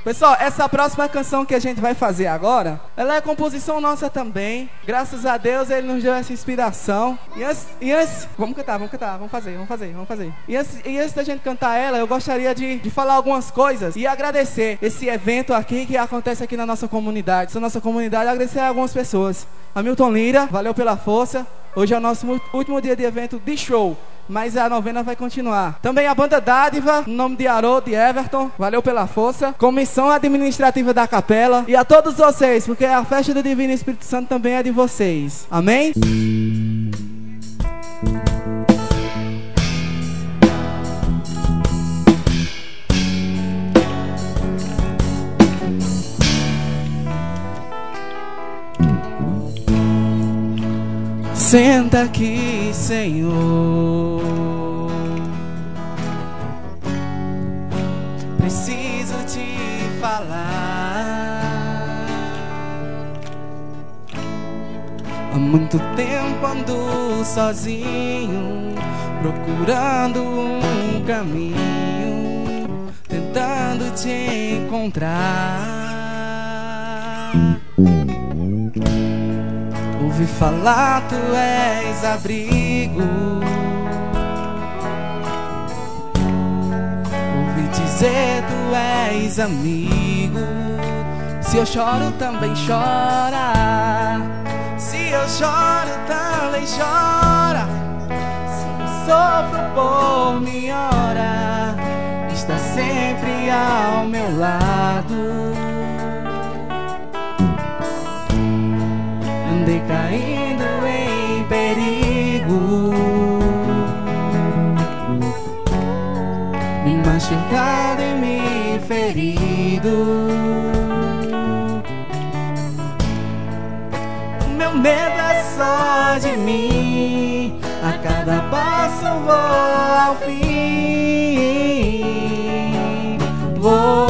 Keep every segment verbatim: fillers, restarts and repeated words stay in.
Pessoal, essa próxima canção que a gente vai fazer agora, ela é composição nossa também. Graças a Deus Ele nos deu essa inspiração. E antes, e antes vamos cantar, vamos cantar, vamos fazer, vamos fazer, vamos fazer. E antes, e antes da gente cantar ela, eu gostaria de, de falar algumas coisas e agradecer esse evento aqui que acontece aqui na nossa comunidade. Essa nossa comunidade, agradecer a algumas pessoas. Hamilton Lira, valeu pela força. Hoje é o nosso último dia de evento de show, mas a novena vai continuar. Também a banda Dádiva, no nome de Haroldo e Everton, valeu pela força. Comissão administrativa da capela. E a todos vocês, porque a festa do Divino Espírito Santo também é de vocês. Amém? Senta aqui, Senhor. Preciso te falar. Há muito tempo ando sozinho, procurando um caminho, tentando te encontrar. Ouvi falar, tu és abrigo. Ouvi dizer, tu és amigo. Se eu choro, também chora. Se eu choro, também chora. Se eu sofro por minha hora, está sempre ao meu lado. Andei caindo em perigo, me machucado e me ferido. Meu medo é só de mim, a cada passo vou ao fim. Vou.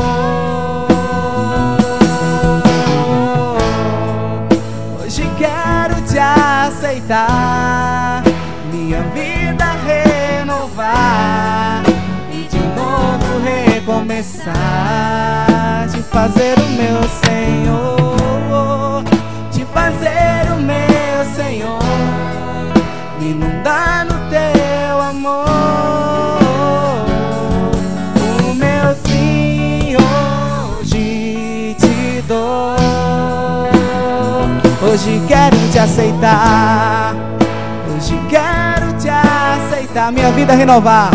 Aceitar, minha vida renovar e de novo recomeçar, te fazer o meu Senhor, te fazer o meu Senhor, me inundar no teu amor, o meu sim hoje te dou. Hoje quero te aceitar, hoje quero te aceitar, minha vida renovar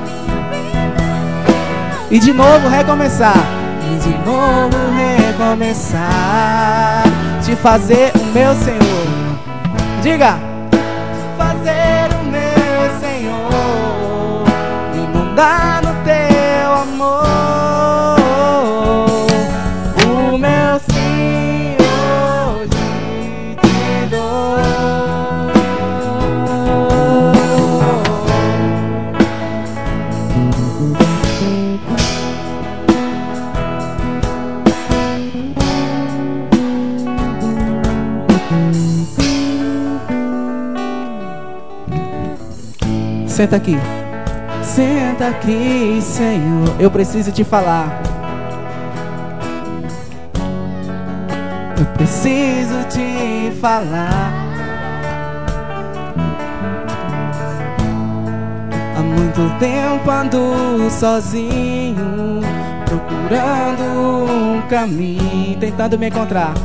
e de novo recomeçar, e de novo recomeçar, te fazer o meu Senhor. Diga, te fazer o meu Senhor, me inundar no teu amor, o meu Senhor. Senta aqui, senta aqui, Senhor. Eu preciso te falar. Eu preciso te falar. Há muito tempo ando sozinho, procurando um caminho, tentando me encontrar.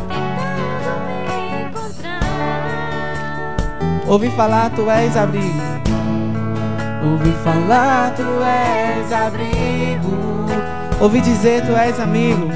Ouvi falar, tu és abrigo. Ouvi falar, tu és abrigo. Ouvi dizer, tu és amigo.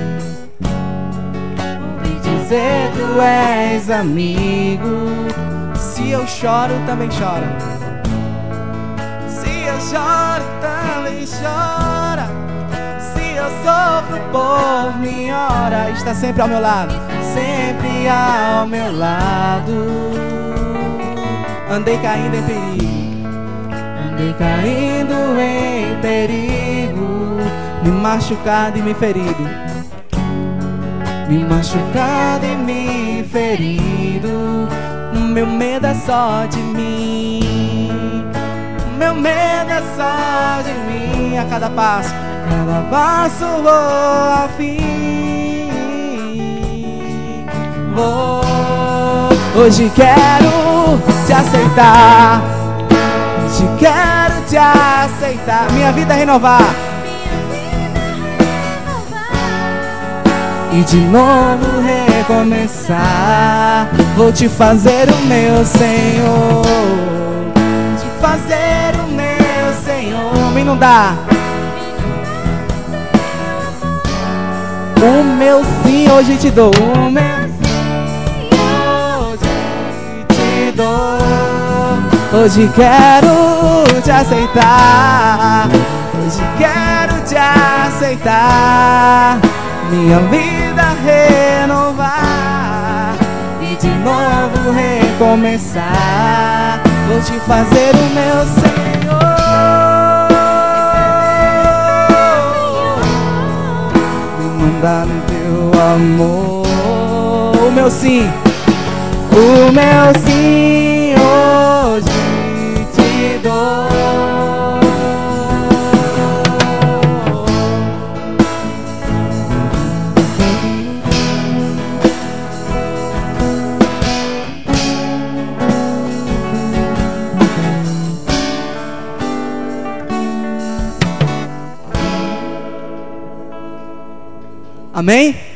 Ouvi dizer, tu és amigo. Se eu choro, também chora. Se eu choro, também chora. Se eu sofro por minha hora, está sempre ao meu lado, sempre ao meu lado. Andei caindo em perigo, andei caindo em perigo, me machucado e me ferido, me machucado e me ferido. O meu medo é só de mim, o meu medo é só de mim. A cada passo, cada passo vou ao fim. Hoje quero te aceitar. Hoje quero te aceitar. Minha vida renovar. E de novo recomeçar. Vou te fazer o meu Senhor. Te fazer o meu Senhor. Me inundar. O meu sim hoje te dou. O meu sim hoje te dou. Hoje quero te aceitar. Hoje quero te aceitar. Minha vida renovar. E de novo recomeçar. Vou te fazer o meu Senhor. Me mandar no teu amor. O meu sim. O meu sim hoje te dou. Amém?